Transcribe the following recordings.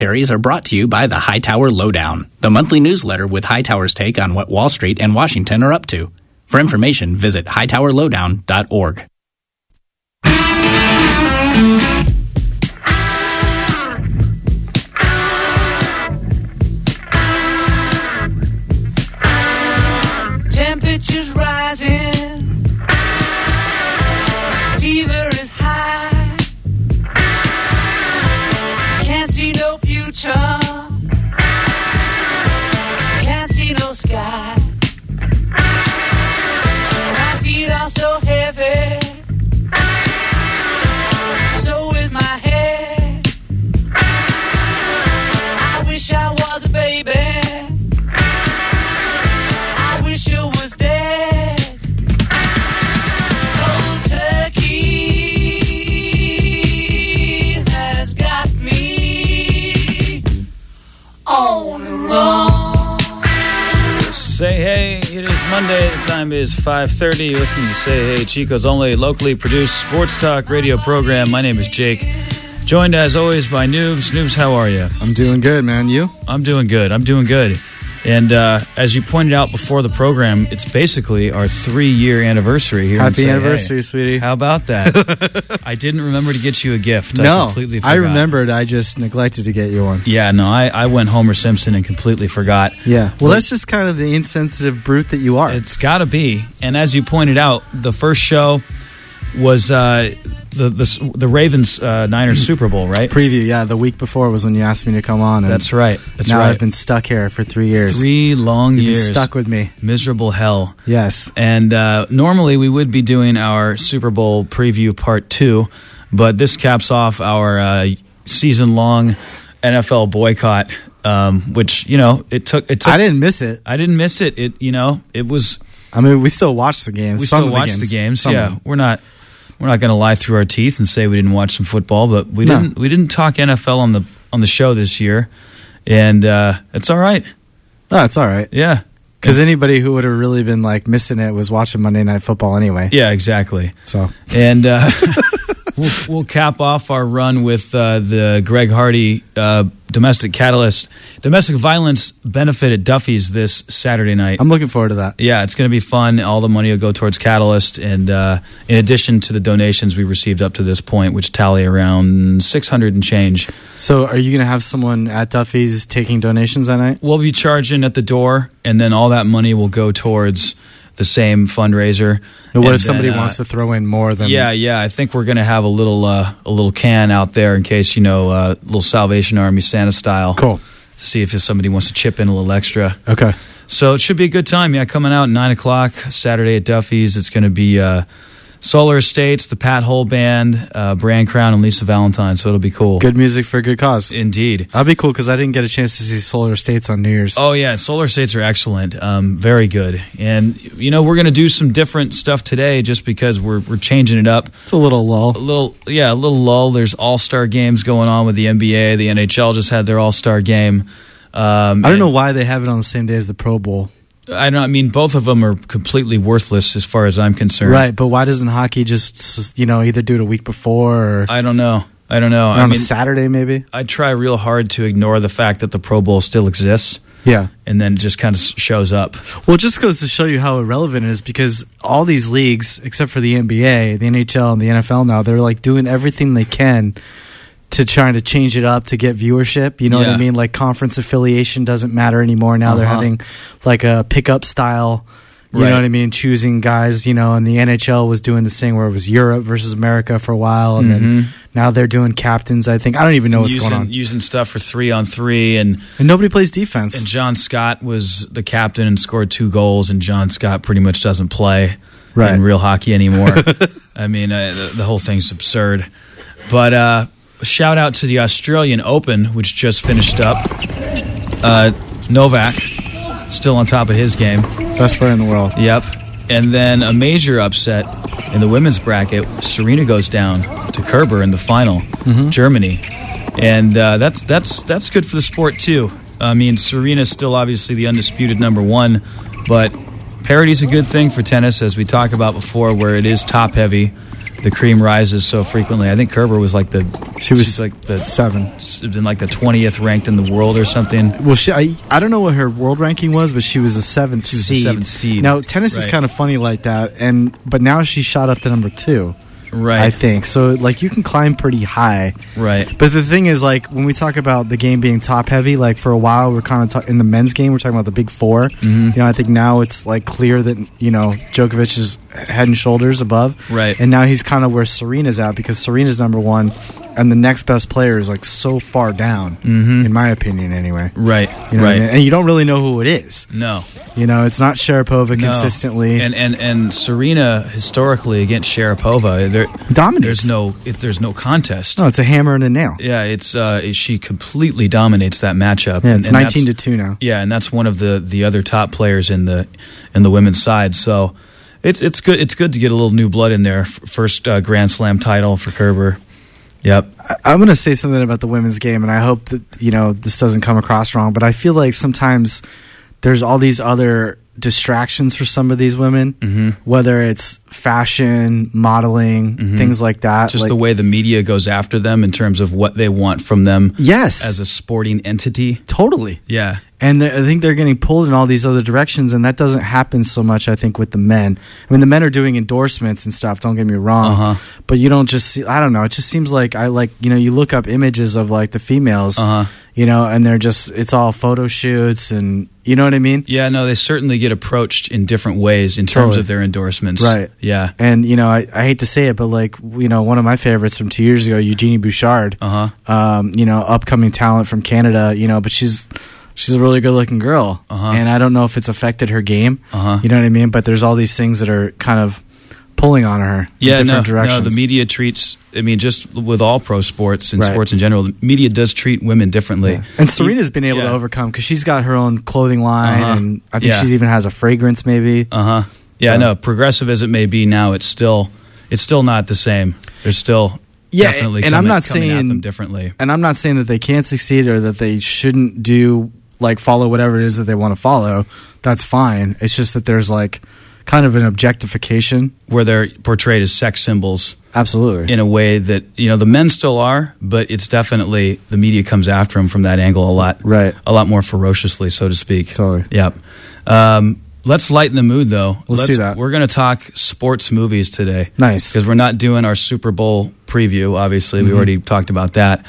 Areas are brought to you by the Hightower Lowdown, the monthly newsletter with Hightower's take on what Wall Street and Washington are up to. For information, visit hightowerlowdown.org. Temperatures rising, fever is high, can't see no future, can't see no sky, my feet are so heavy, so is my head, I wish I was a baby, I wish you was dead. Cold turkey has got me on the run. Say hey, it is Monday. The time is 5:30. You're listening to Say Hey, Chico's only locally produced sports talk radio program. My name is Jake. Joined as always by Noobs. Noobs, how are you? I'm doing good, man. You? I'm doing good. And as you pointed out before the program, it's basically our 3-year anniversary here. Happy anniversary, sweetie. How about that? I didn't remember to get you a gift. No, I completely forgot. I remembered. I just neglected to get you one. Yeah, no, I went Homer Simpson and completely forgot. Yeah. Well, that's just kind of the insensitive brute that you are. It's got to be. And as you pointed out, the first show was the Ravens Niners Super Bowl, right? Preview, yeah. The week before was when you asked me to come on. And that's right. Now I've been stuck here for 3 years. 3 long You've years. been stuck with me. Miserable hell. Yes. And normally we would be doing our Super Bowl preview part 2, but this caps off our season-long NFL boycott, which, it took. I didn't miss it. I didn't miss it. It was. I mean, we still watched the games. We still watched the games. Yeah, we're not going to lie through our teeth and say we didn't watch some football, but we didn't talk NFL on the show this year, and it's all right. No, it's all right. Yeah, because anybody who would have really been missing it was watching Monday Night Football anyway. Yeah, exactly. So and we'll cap off our run with the Greg Hardy domestic violence benefit at Duffy's this Saturday night. I'm looking forward to that. Yeah, it's going to be fun. All the money will go towards Catalyst, and in addition to the donations we received up to this point, which tally around 600 and change. So are you going to have someone at Duffy's taking donations that night? We'll be charging at the door, and then all that money will go towards the same fundraiser. And what if somebody wants to throw in more than? Yeah. I think we're going to have a little can out there in case little Salvation Army Santa style. Cool. See if somebody wants to chip in a little extra. Okay. So it should be a good time. Yeah, coming out at 9:00 Saturday at Duffy's. It's going to be Solar Estates, the Pat Hole Band, Brand Crown, and Lisa Valentine. So it'll be cool. Good music for a good cause. Indeed. That'll be cool because I didn't get a chance to see Solar Estates on New Year's. Oh, yeah. Solar Estates are excellent. Very good. And, we're going to do some different stuff today just because we're changing it up. It's a little lull. A little lull. There's all-star games going on with the NBA. The NHL just had their all-star game. I don't know why they have it on the same day as the Pro Bowl. I mean, both of them are completely worthless as far as I'm concerned. Right, but why doesn't hockey just, either do it a week before or... I don't know. On a Saturday, maybe? I try real hard to ignore the fact that the Pro Bowl still exists. Yeah. And then it just kind of shows up. Well, it just goes to show you how irrelevant it is because all these leagues, except for the NBA, the NHL, and the NFL now, they're doing everything they can to trying to change it up to get viewership. You know what I mean? Conference affiliation doesn't matter anymore. Now they're having a pickup style, you know what I mean? Choosing guys, and the NHL was doing this thing where it was Europe versus America for a while. And then now they're doing captains, I think. I don't even know what's going on. Using stuff for 3-on-3. And nobody plays defense. And John Scott was the captain and scored 2 goals. And John Scott pretty much doesn't play in real hockey anymore. I mean, the whole thing's absurd. But, shout out to the Australian Open, which just finished up. Novak, still on top of his game. Best player in the world. Yep. And then a major upset in the women's bracket. Serena goes down to Kerber in the final, Germany. And that's good for the sport, too. I mean, Serena's still obviously the undisputed number 1, but parity's a good thing for tennis, as we talked about before, where it is top-heavy. the cream rises so frequently. I think Kerber was like she's like the 7. been like the 20th ranked in the world or something. Well, I don't know what her world ranking was, but she was a 7th She was seed. the 7th seed. Now, tennis is Right. kind of funny like that, but now she shot up to number 2. Right. I think. So, like, you can climb pretty high. Right. But the thing is, like, when we talk about the game being top-heavy, like, for a while, we're kind of in the men's game, we're talking about the big 4. Mm-hmm. You know, I think now it's, like, clear that, you know, Djokovic is head and shoulders above. Right. And now he's kind of where Serena's at, because Serena's number 1, and the next best player is, like, so far down, in my opinion, anyway. Right. You know what I mean? And you don't really know who it is. No. You know, it's not Sharapova No. consistently. And Serena historically against Sharapova, Dominates. there's no contest. No, it's a hammer and a nail. Yeah, it's she completely dominates that matchup. Yeah, it's And that's- 19-2 now. Yeah, and that's one of the other top players in the women's side. So it's good. It's good to get a little new blood in there. First Grand Slam title for Kerber. Yep. I'm going to say something about the women's game, and I hope that, you know, this doesn't come across wrong, but I feel like sometimes there's all these other distractions for some of these women, whether it's fashion, modeling, things like that. Just like, the way the media goes after them in terms of what they want from them. Yes. As a sporting entity. Totally. Yeah. And I think they're getting pulled in all these other directions, and that doesn't happen so much, I think, with the men. I mean, the men are doing endorsements and stuff, don't get me wrong. But you don't just see, I don't know, it just seems like you look up images of, like, the females, you know, and they're just, it's all photo shoots, and you know what I mean? Yeah, no, they certainly get approached in different ways in terms of their endorsements. Right. Yeah. And, you know, I hate to say it, but, like, you know, one of my favorites from 2 years ago, Eugenie Bouchard, you know, upcoming talent from Canada, you know, but she's a really good looking girl, and I don't know if it's affected her game. You know what I mean? But there's all these things that are kind of pulling on her in different directions. No, the media treats, I mean, just with all pro sports and sports in general, the media does treat women differently. Yeah. And Serena's been able to overcome, because she's got her own clothing line, and I think she even has a fragrance maybe. Yeah, So- no, progressive as it may be now, it's still not the same. There's still definitely and coming, I'm not coming saying at them differently. And I'm not saying that they can't succeed or that they shouldn't do, like, follow whatever it is that they want to follow. That's fine. It's just that there's, like, kind of an objectification Where they're portrayed as sex symbols. Absolutely. In a way that, you know, the men still are, but it's definitely, the media comes after them from that angle a lot more ferociously, so to speak. Totally. Yep. Let's lighten the mood, though. Let's do that. We're going to talk sports movies today. Nice. Because we're not doing our Super Bowl preview, obviously. We already talked about that.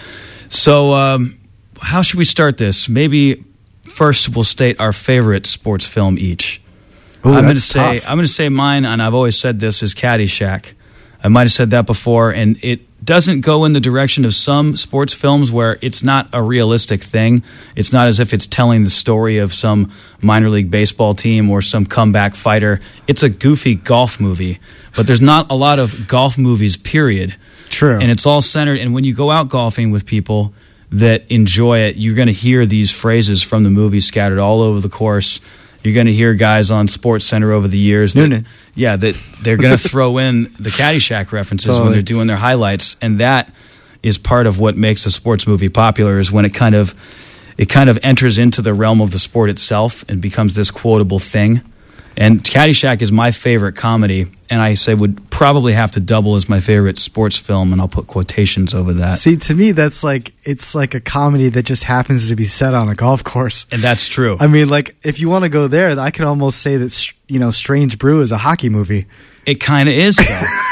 So how should we start this? Maybe first we'll state our favorite sports film each. Ooh, I'm going tough. to say mine, and I've always said this, is Caddyshack. I might have said that before, and it doesn't go in the direction of some sports films where it's not a realistic thing. It's not as if it's telling the story of some minor league baseball team or some comeback fighter. It's a goofy golf movie, but there's not a lot of golf movies, period. True. And it's all centered, and when you go out golfing with people that enjoy it, you're going to hear these phrases from the movie scattered all over the course. You're going to hear guys on Sports Center over the years that they're going to throw in the Caddyshack references when they're doing their highlights, and that is part of what makes a sports movie popular. Is when it kind of enters into the realm of the sport itself and becomes this quotable thing. And Caddyshack is my favorite comedy, and I say would probably have to double as my favorite sports film, and I'll put quotations over that. See, to me, that's like, it's like a comedy that just happens to be set on a golf course. And that's true. I mean, like, if you want to go there, I could almost say that, you know, Strange Brew is a hockey movie. It kind of is, though.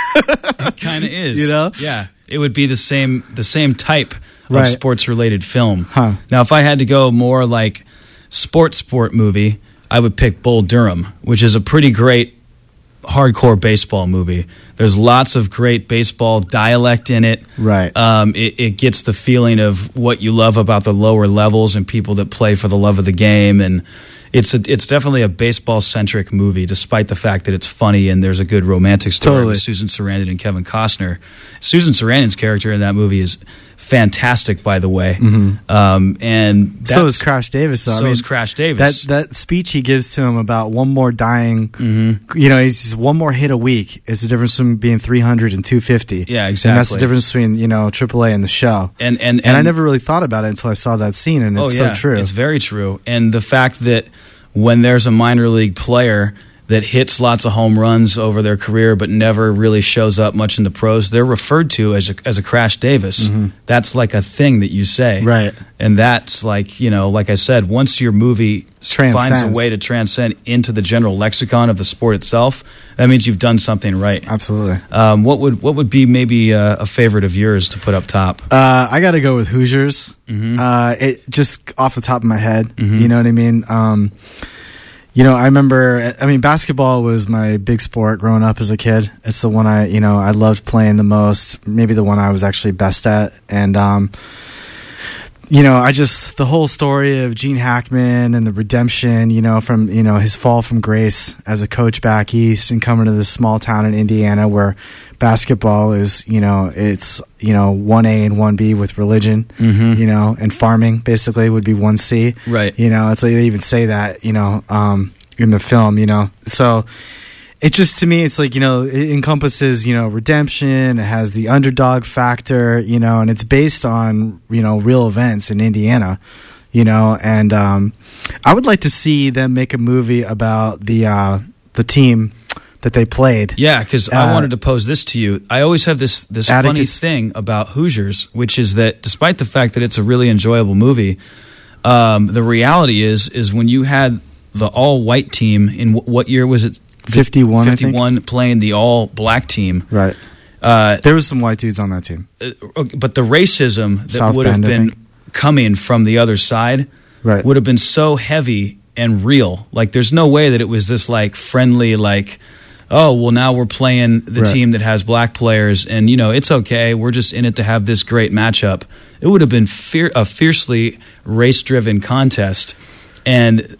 It kind of is. You know? Yeah. It would be the same type of Right. sports-related film. Huh. Now, if I had to go more like sport movie, I would pick Bull Durham, which is a pretty great hardcore baseball movie. There's lots of great baseball dialect in it. Right. It gets the feeling of what you love about the lower levels and people that play for the love of the game, and it's definitely a baseball-centric movie, despite the fact that it's funny and there's a good romantic story with Susan Sarandon and Kevin Costner. Susan Sarandon's character in that movie is fantastic, by the way. And so is Crash Davis, though. So is Crash Davis. That speech he gives to him about one more dying, you know, he's just one more hit a week is the difference between being 300 and 250. Yeah, exactly. And that's the difference between, you know, AAA and the show. And I never really thought about it until I saw that scene, and it's so true. It's very true. And the fact that when there's a minor league player that hits lots of home runs over their career but never really shows up much in the pros, they're referred to as a Crash Davis. That's like a thing that you say. Right. And that's like, like I said, once your movie finds a way to transcend into the general lexicon of the sport itself, that means you've done something right. Absolutely. What would be maybe a favorite of yours to put up top? I got to go with Hoosiers. It just off the top of my head, you know what I mean? I remember, basketball was my big sport growing up as a kid. It's the one I loved playing the most, maybe the one I was actually best at. And, the whole story of Gene Hackman and the redemption, from, his fall from grace as a coach back east and coming to this small town in Indiana where basketball is, it's, 1A and 1B with religion, and farming basically would be 1C. Right. It's like they even say that, in the film, So it just, to me, it's like, it encompasses, redemption. It has the underdog factor, and it's based on, real events in Indiana, and I would like to see them make a movie about the team that they played. Yeah, because I wanted to pose this to you. I always have this funny thing about Hoosiers, which is that despite the fact that it's a really enjoyable movie, the reality is when you had the all-white team in what year was it? 51, 51 playing the all-black team. Right. There was some white dudes on that team. But the racism that South would have Bend, been coming from the other side would have been so heavy and real. Like, there's no way that it was this, like, friendly, like, oh, well, now we're playing the team that has black players, and, it's okay. We're just in it to have this great matchup. It would have been a fiercely race-driven contest. And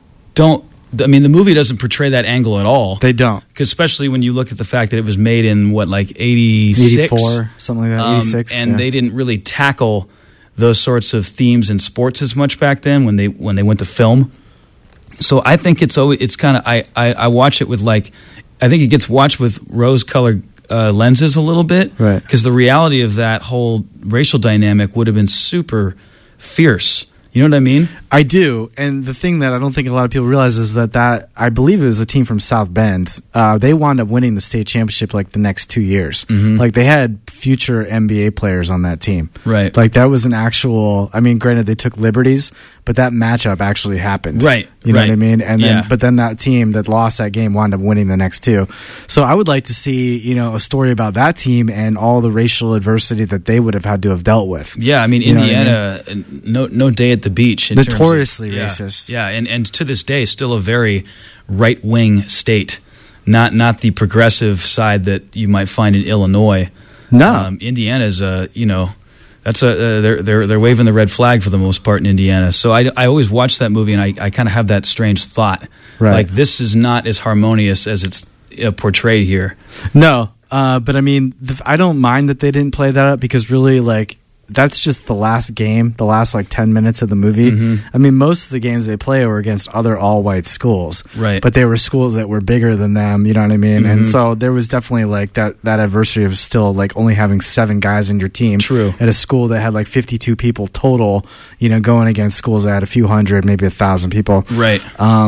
the movie doesn't portray that angle at all. They don't. Especially when you look at the fact that it was made in, 86? 84, something like that, 86. And they didn't really tackle those sorts of themes in sports as much back then when they went to film. So I think it's kind of, I watch it with I think it gets watched with rose-colored lenses a little bit. Right. Because the reality of that whole racial dynamic would have been super fierce. You know what I mean? I do. And the thing that I don't think a lot of people realize is that I believe it was a team from South Bend. They wound up winning the state championship the next 2 years. Like, they had future NBA players on that team. Right. Like, that was an actual, granted they took liberties, but that matchup actually happened. Right. You know what I mean? And then, but then that team that lost that game wound up winning the next two. So I would like to see, a story about that team and all the racial adversity that they would have had to have dealt with. Yeah, Indiana, no day at the beach. Notoriously racist. Yeah, and to this day, still a very right-wing state. Not the progressive side that you might find in Illinois. No. Indiana's that's they're waving the red flag for the most part in Indiana. So I always watch that movie and I kind of have that strange thought. Right. Like, this is not as harmonious as it's portrayed here. No, but I don't mind that they didn't play that up because really, that's just the last game, the last 10 minutes of the movie. Most of the games they play were against other all-white schools, right? But they were schools that were bigger than them. You know what I mean? And so there was definitely that adversity of still only having 7 guys in your team. True. At a school that had 52 people total. Going against schools that had a few hundred, maybe 1,000 people. Right.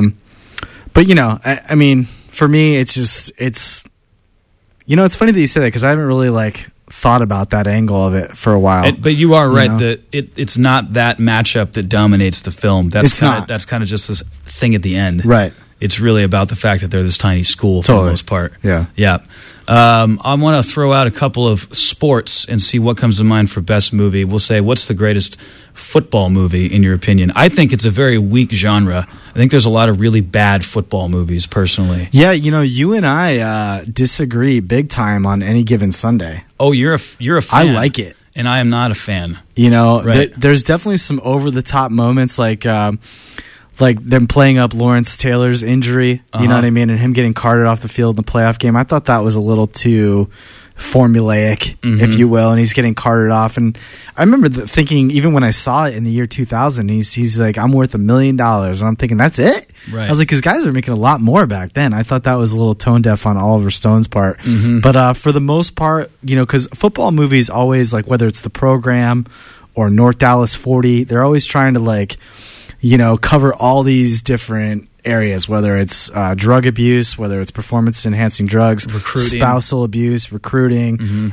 But for me, it's just it's funny that you say that because I haven't really thought about that angle of it for a while. But you are right that it's not that matchup that dominates the film. That's kind of just this thing at the end. Right. It's really about the fact that they're this tiny school for the most part. Yeah. Yeah. I want to throw out a couple of sports and see what comes to mind for best movie. We'll say, what's the greatest football movie in your opinion? I think it's a very weak genre. I think there's a lot of really bad football movies, personally. Yeah, you and I disagree big time on Any Given Sunday. Oh, you're a fan. I like it. And I am not a fan. Right. There's definitely some over-the-top moments like them playing up Lawrence Taylor's injury, you know what I mean, and him getting carted off the field in the playoff game. I thought that was a little too formulaic, if you will, and he's getting carted off. And I remember thinking, even when I saw it in the year 2000, he's like, I'm worth $1 million. And I'm thinking, that's it? Right. I was like, because guys are making a lot more back then. I thought that was a little tone deaf on Oliver Stone's part. But for the most part, because football movies always, whether it's The Program or North Dallas 40, they're always trying to cover all these different, areas, whether it's drug abuse, whether it's performance enhancing drugs, Recruiting. spousal abuse, recruiting,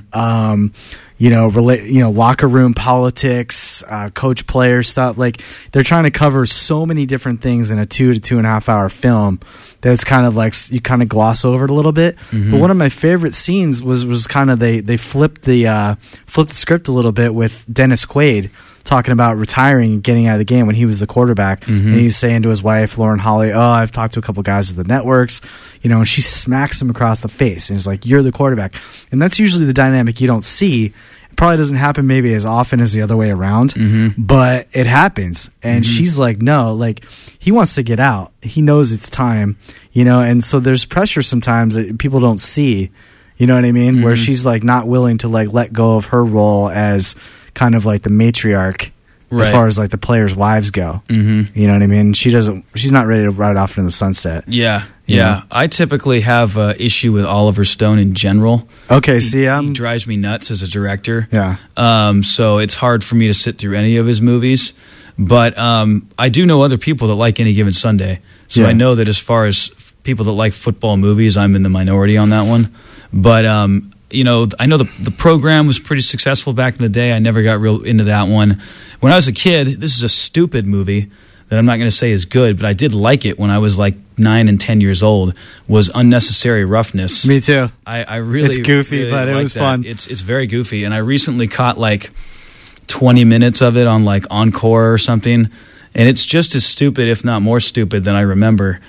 locker room politics, coach player stuff. Like, they're trying to cover so many different things in a 2 to 2.5 hour film that it's kind of like you kind of gloss over it a little bit. But one of my favorite scenes was kind of they flipped the script a little bit with Dennis Quaid talking about retiring and getting out of the game when he was the quarterback. And he's saying to his wife, Lauren Holly, I've talked to a couple guys at the networks, and she smacks him across the face and he's like, you're the quarterback. And that's usually the dynamic you don't see. It probably doesn't happen maybe as often as the other way around, but it happens. And she's like, no, like, he wants to get out. He knows it's time, and so there's pressure sometimes that people don't see, you know what I mean? Where she's like not willing to like let go of her role as kind of like the matriarch as far as like the players' wives go. You know what I mean? She's not ready to ride off into the sunset. Yeah. You know? I typically have an issue with Oliver Stone in general. Okay, He drives me nuts as a director. Yeah. So it's hard for me to sit through any of his movies. But I do know other people that like Any Given Sunday. So I know that as far as people that like football movies, I'm in the minority on that one. But I know the program was pretty successful back in the day. I never got real into that one. When I was a kid, this is a stupid movie that I'm not going to say is good, but I did like it when I was like 9 and 10 years old, was Unnecessary Roughness. Me too. I really... It's goofy, really but it was fun. It's very goofy, and I recently caught like 20 minutes of it on like Encore or something, and it's just as stupid, if not more stupid, than I remember.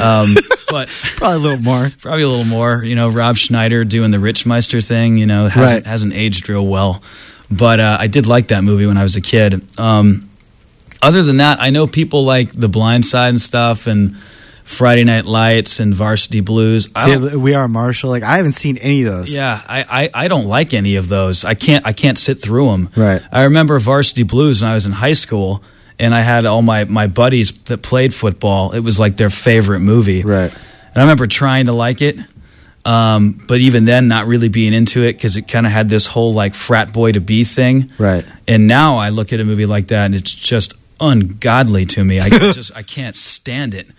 But Probably a little more. Probably a little more. Rob Schneider doing the Richmeister thing, hasn't aged real well. But I did like that movie when I was a kid. Other than that, I know people like The Blind Side and stuff, and Friday Night Lights and Varsity Blues. We Are Marshall. Like, I haven't seen any of those. Yeah, I don't like any of those. I can't sit through them. Right. I remember Varsity Blues when I was in high school, and I had all my buddies that played football. It was like their favorite movie. Right. And I remember trying to like it, but even then not really being into it because it kind of had this whole like frat boy to be thing. Right. And now I look at a movie like that and it's just ungodly to me. I can't stand it.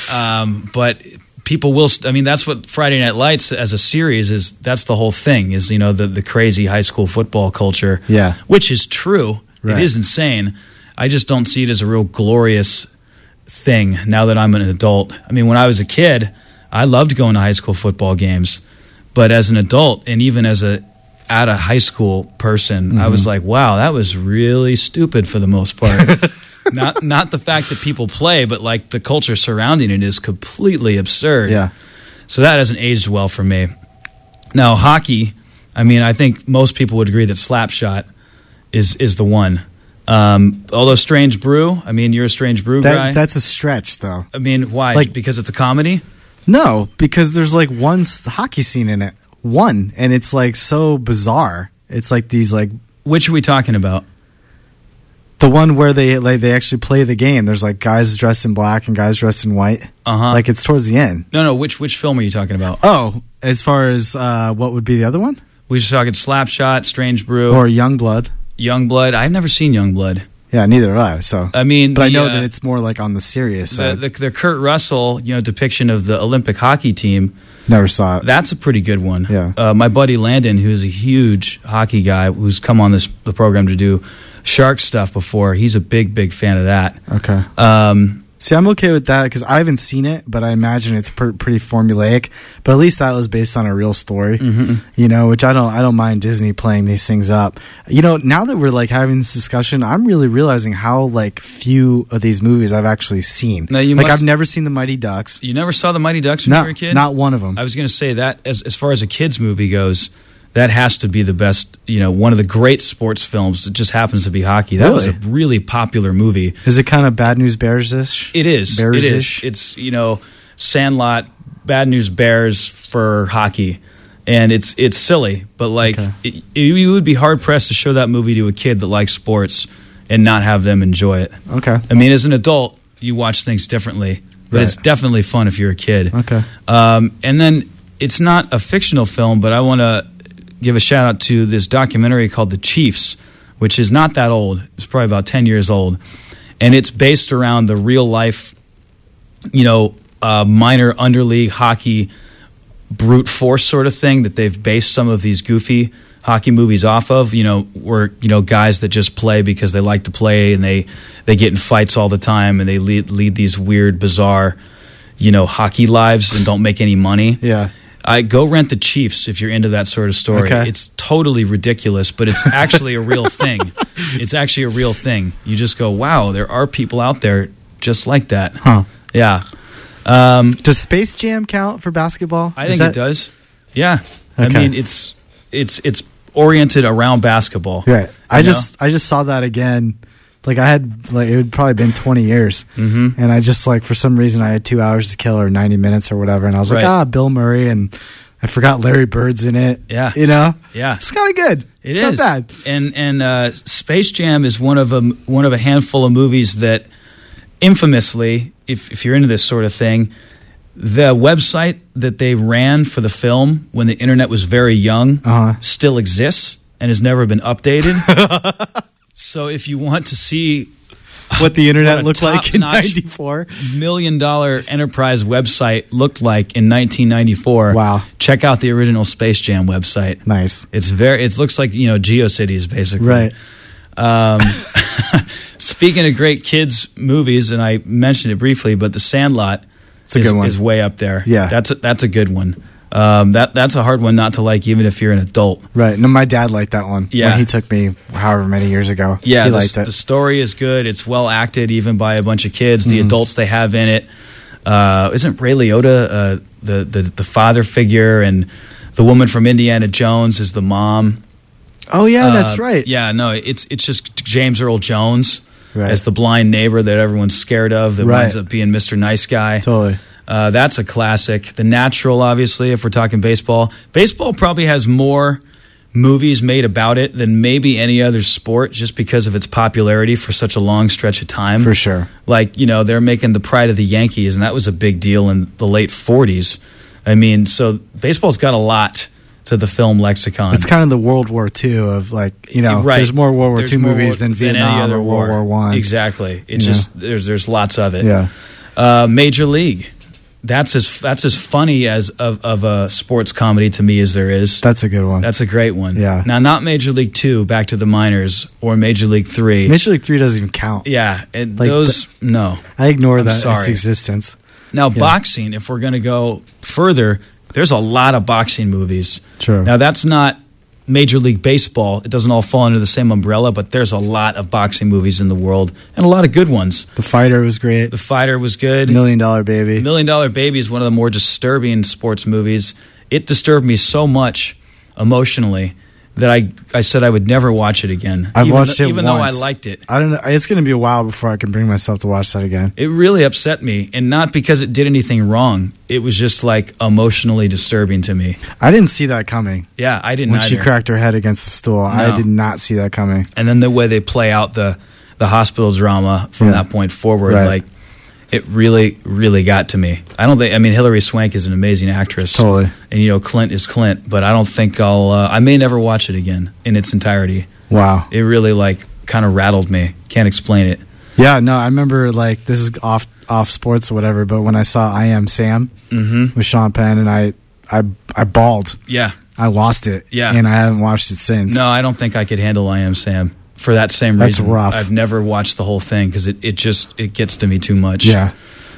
But people will. That's what Friday Night Lights as a series is. That's the whole thing. Is the crazy high school football culture. Yeah. Which is true. Right. It is insane. I just don't see it as a real glorious thing now that I'm an adult. When I was a kid, I loved going to high school football games, but as an adult and even as a high school person, I was like, wow, that was really stupid for the most part. Not the fact that people play, but like the culture surrounding it is completely absurd. Yeah. So that hasn't aged well for me. Now hockey, I think most people would agree that Slapshot is the one. Although Strange Brew, you're a Strange Brew guy. That's a stretch, though. Why? Like, because it's a comedy? No, because there's like one hockey scene in it. One, and it's like so bizarre. It's like these like. Which are we talking about? The one where they actually play the game. There's like guys dressed in black and guys dressed in white. Like it's towards the end. No. Which film are you talking about? Oh, as far as what would be the other one? We were talking Slapshot, Strange Brew, or Youngblood. Youngblood. I've never seen Youngblood. Yeah, neither have I. So but I know that it's more like on the serious side. The Kurt Russell, depiction of the Olympic hockey team. Never saw it. That's a pretty good one. Yeah. My buddy Landon, who's a huge hockey guy, who's come on the program to do Shark stuff before. He's a big fan of that. Okay. See, I'm okay with that because I haven't seen it, but I imagine it's pretty formulaic. But at least that was based on a real story, which I don't mind Disney playing these things up. Now that we're like having this discussion, I'm really realizing how like few of these movies I've actually seen. Now, I've never seen The Mighty Ducks. You never saw The Mighty Ducks when you were a kid? Not one of them. I was going to say that as far as a kid's movie goes, that has to be the best, one of the great sports films. It just happens to be hockey. That was a really popular movie. Is it kind of Bad News Bears-ish? It is. Bears-ish? It is. It's, Sandlot, Bad News Bears for hockey. And it's silly, but like you would be hard-pressed to show that movie to a kid that likes sports and not have them enjoy it. Okay. As an adult, you watch things differently, but it's definitely fun if you're a kid. Okay. And then it's not a fictional film, but I want to give a shout out to this documentary called The Chiefs, which is not that old. It's probably about 10 years old. And it's based around the real life minor underleague hockey brute force sort of thing that they've based some of these goofy hockey movies off of, where guys that just play because they like to play and they get in fights all the time and they lead these weird, bizarre, hockey lives and don't make any money. Yeah. I go rent The Chiefs if you're into that sort of story. Okay. It's totally ridiculous, but it's actually a real thing. It's actually a real thing. You just go, wow, there are people out there just like that. Huh. Yeah. Does Space Jam count for basketball? I think it does. Yeah. Okay. I mean, it's oriented around basketball. Right. I just saw that again. Like I had, it had probably been 20 years, and I just for some reason I had 2 hours to kill or 90 minutes or whatever, and I was like, Bill Murray, and I forgot Larry Bird's in it. Yeah. Yeah. It's kind of good. It's not bad. And Space Jam is one of a handful of movies that infamously, if you're into this sort of thing, the website that they ran for the film when the internet was very young still exists and has never been updated. So if you want to see what the internet looked like in 94, $1 million enterprise website looked like in 1994, wow, check out the original Space Jam website. Nice. It looks like GeoCities basically. Right. Speaking of great kids movies, and I mentioned it briefly, but The Sandlot is way up there. Yeah, that's a good one. That's a hard one not to like, even if you're an adult. Right. No, my dad liked that one. Yeah, when he took me however many years ago. Yeah, he liked it. The story is good. It's well acted, even by a bunch of kids. The adults they have in it. Isn't Ray Liotta the father figure, and the woman from Indiana Jones is the mom? Oh yeah, that's right. Yeah, no, it's just James Earl Jones as the blind neighbor that everyone's scared of that winds up being Mr. Nice Guy. Totally. That's a classic. The Natural, obviously, if we're talking baseball. Baseball probably has more movies made about it than maybe any other sport, just because of its popularity for such a long stretch of time. For sure. They're making The Pride of the Yankees, and that was a big deal in the late 40s. I mean, so baseball's got a lot to the film lexicon. It's kind of the World War II of there's more World War II movies than Vietnam or World War One. Exactly. It's just there's lots of it. Yeah. Major League. That's as funny as of a sports comedy to me as there is. That's a good one. That's a great one. Yeah. Now, not Major League 2, Back to the Minors, or Major League 3. Major League 3 doesn't even count. Yeah, no. I ignore its existence. Now, boxing, if we're going to go further, there's a lot of boxing movies. True. Now, that's not Major League Baseball. It doesn't all fall under the same umbrella, but there's a lot of boxing movies in the world, and a lot of good ones. The Fighter was great. The Fighter was good. $1 Million Baby. $1 Million Baby is one of the more disturbing sports movies. It disturbed me so much emotionally that I said I would never watch it again. I've watched it even though I liked it. I don't know. It's going to be a while before I can bring myself to watch that again. It really upset me, and not because it did anything wrong. It was just emotionally disturbing to me. I didn't see that coming. Yeah, I didn't when either. She cracked her head against the stool. No. I did not see that coming. And then the way they play out the hospital drama from that point forward, it really, really got to me. Hilary Swank is an amazing actress. Totally. And, Clint is Clint, but I don't think I may never watch it again in its entirety. Wow. It really, kind of rattled me. Can't explain it. Yeah, no, I remember, this is off sports or whatever, but when I saw I Am Sam with Sean Penn, and I bawled. Yeah. I lost it. Yeah. And I haven't watched it since. No, I don't think I could handle I Am Sam. For that same reason. That's rough. I've never watched the whole thing because it gets to me too much. Yeah.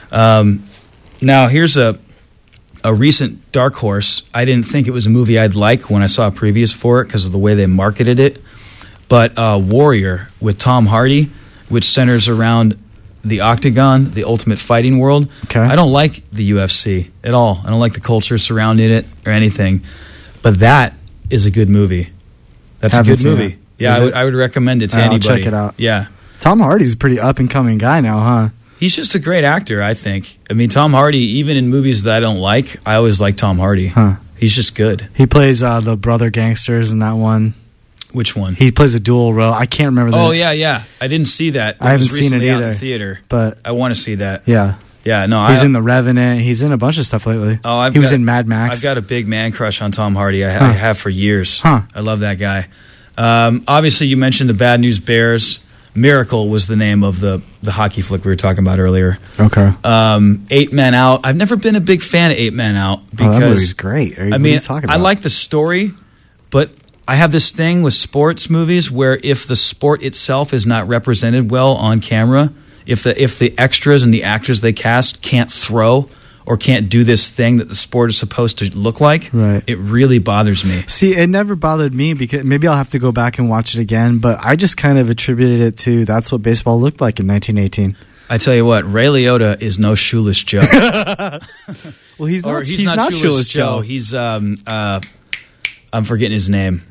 Now, here's a recent dark horse. I didn't think it was a movie I'd like when I saw a previews for it because of the way they marketed it. But Warrior with Tom Hardy, which centers around the Octagon, the Ultimate Fighting World. Okay. I don't like the UFC at all. I don't like the culture surrounding it or anything. But that is a good movie. That's a good movie. Yeah, I would recommend it to anybody. I'll check it out. Yeah. Tom Hardy's a pretty up-and-coming guy now, huh? He's just a great actor, I think. Tom Hardy, even in movies that I don't like, I always like Tom Hardy. Huh. He's just good. He plays the brother gangsters in that one. Which one? He plays a dual role. I can't remember. Oh, yeah. I didn't see that. I haven't seen it either. Out in the theater, but I want to see that. Yeah. Yeah, no. He's in The Revenant. He's in a bunch of stuff lately. Oh, he was in Mad Max. I've got a big man crush on Tom Hardy. I have for years. Huh. I love that guy. Obviously, you mentioned the Bad News Bears. Miracle was the name of the hockey flick we were talking about earlier. Okay. 8 Men Out. I've never been a big fan of 8 Men Out because that movie's great. What are you talking I about? like the story, but I have this thing with sports movies where if the sport itself is not represented well on camera, if the extras and the actors they cast can't throw or can't do this thing that the sport is supposed to look like, Right. it really bothers me. See, it never bothered me because maybe I'll have to go back and watch it again, but I just kind of attributed it to that's what baseball looked like in 1918. I tell you what, Ray Liotta is no Shoeless Joe. Well, he's Or not, he's not Shoeless Joe. Joe. He's I'm forgetting his name.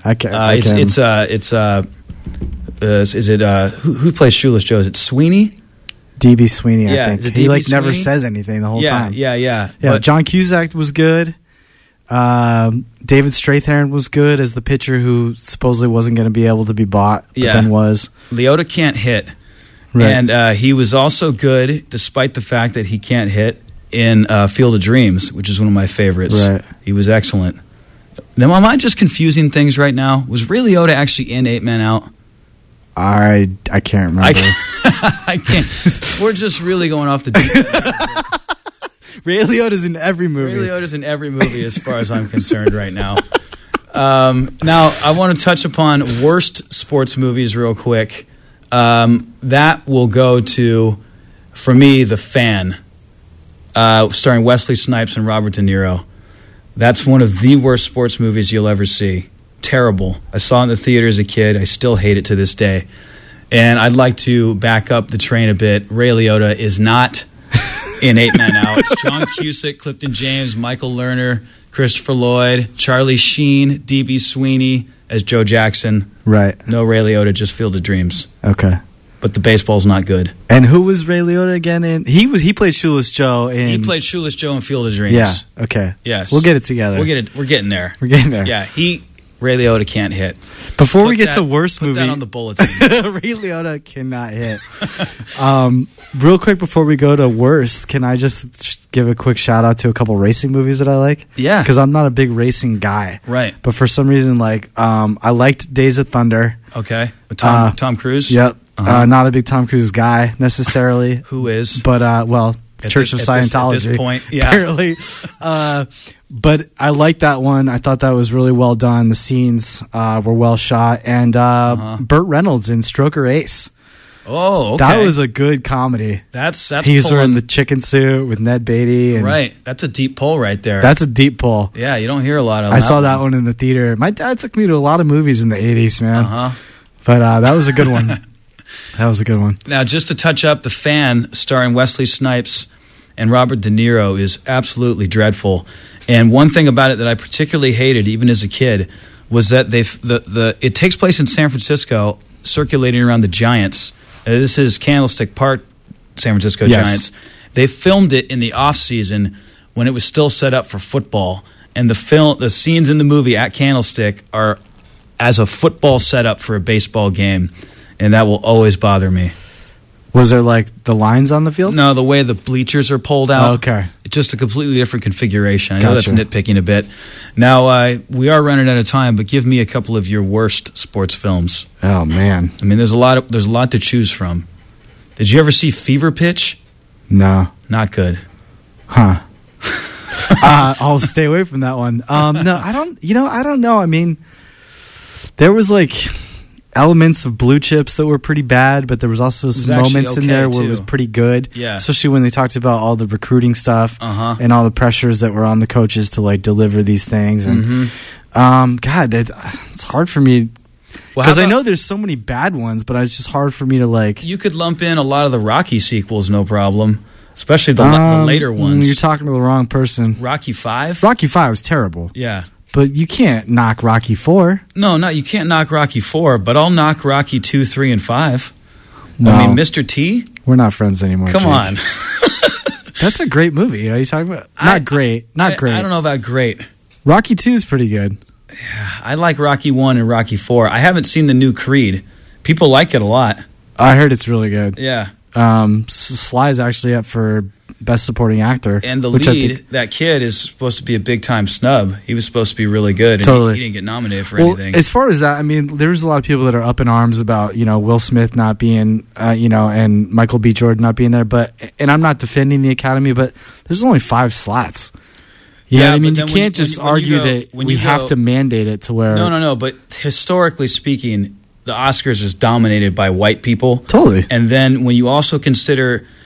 Who plays Shoeless Joe? Is it Sweeney? D.B. Sweeney, Yeah, I think. is it He D.B. never Sweeney? says anything the whole time. Yeah. Yeah, But John Cusack was good. David Strathairn was good as the pitcher who supposedly wasn't going to be able to be bought, but Yeah. then was. Liotta can't hit. Right. And he was also good, despite the fact that he can't hit, in Field of Dreams, which is one of my favorites. Right. He was excellent. Now, am I just confusing things right now? Was Ray Liotta actually in 8 Men Out? I can't remember. I can't. We're just really going off the deep end. Ray Liotta's in every movie. Ray Liotta's in every movie as far as I'm concerned right now. Now, I want to touch upon worst sports movies real quick. That will go to, for me, The Fan, starring Wesley Snipes and Robert De Niro. That's one of the worst sports movies you'll ever see. Terrible. I saw it in the theater as a kid. I still hate it to this day. And I'd like to back up the train a bit. Ray Liotta is not in 8 Men Out. It's John Cusack, Clifton James, Michael Lerner, Christopher Lloyd, Charlie Sheen, D.B. Sweeney as Joe Jackson. Right. No Ray Liotta, just Field of Dreams. Okay. But the baseball's not good. And who was Ray Liotta again? He played Shoeless Joe in. He played Shoeless Joe in Field of Dreams. Yeah. Okay. Yes. We'll get it together. We're getting there. We're getting there. Yeah. Ray Liotta can't hit. Before we Put get that- to worst put movie, that on the bulletin. Ray Liotta cannot hit. Real quick before we go to worst, can I just give a quick shout out to a couple racing movies that I like? Yeah. Because I'm not a big racing guy. Right. But for some reason, I liked Days of Thunder. Okay. With Tom Cruise? Yep. Uh-huh. Not a big Tom Cruise guy necessarily. Who is? But Church of at Scientology. this point, yeah. Apparently. But I liked that one. I thought that was really well done. The scenes were well shot. And Burt Reynolds in Stroker Ace. Oh, okay. That was a good comedy. That's He's wearing pulling- the chicken suit with Ned Beatty. And right. That's a deep pull right there. That's a deep pull. yeah, you don't hear a lot of I saw that one in the theater. My dad took me to a lot of movies in the 80s, man. Uh-huh. But that was a good one. That was a good one. Now, just to touch up, The Fan, starring Wesley Snipes and Robert De Niro, is absolutely dreadful. And one thing about it that I particularly hated, even as a kid, was that it takes place in San Francisco, circulating around the Giants. This is Candlestick Park, San Francisco Yes. Giants. They filmed it in the off season when it was still set up for football, and the scenes in the movie at Candlestick are as a football setup for a baseball game, and that will always bother me. Was there the lines on the field? No, the way the bleachers are pulled out. Oh, okay. It's just a completely different configuration. I know Gotcha. that's nitpicking a bit. Now, we are running out of time, but give me a couple of your worst sports films. Oh, man. I mean, there's a lot to choose from. Did you ever see Fever Pitch? No. Not good. Huh. I'll stay away from that one. No, I don't know. I mean, there was elements of Blue Chips that were pretty bad, but there was also some actually moments in okay, there where too. it was pretty good. Yeah. Especially when they talked about all the recruiting stuff Uh-huh. and all the pressures that were on the coaches to deliver these things. And God, it's hard for me Well, how because I about- know there's so many bad ones, but it's just hard for me to You could lump in a lot of the Rocky sequels, no problem. Especially the later ones. You're talking to the wrong person. Rocky 5? Rocky 5 was terrible, Yeah. but you can't knock Rocky 4. No, you can't knock Rocky 4, but I'll knock Rocky 2, 3, and 5. No. I mean, Mr. T? We're not friends anymore. Come Jake. on. That's a great movie. Are you talking about? Not great. I don't know about great. Rocky 2 is pretty good. I like Rocky 1 and Rocky 4. I haven't seen the new Creed. People like it a lot. I heard it's really good. Yeah. Sly's actually up for Best Supporting Actor. And the which I lead, think- that kid, is supposed to be a big-time snub. He was supposed to be really good, and Totally. he didn't get nominated for Well, anything. as far as that, I mean, there's a lot of people that are up in arms about, Will Smith not being, and Michael B. Jordan not being there. And I'm not defending the Academy, but there's only 5 slots. You know what I but mean? You then can't just when you argue go- that when we you have go- to mandate it to where. No. But historically speaking, the Oscars is dominated by white people. Totally. And then when you also consider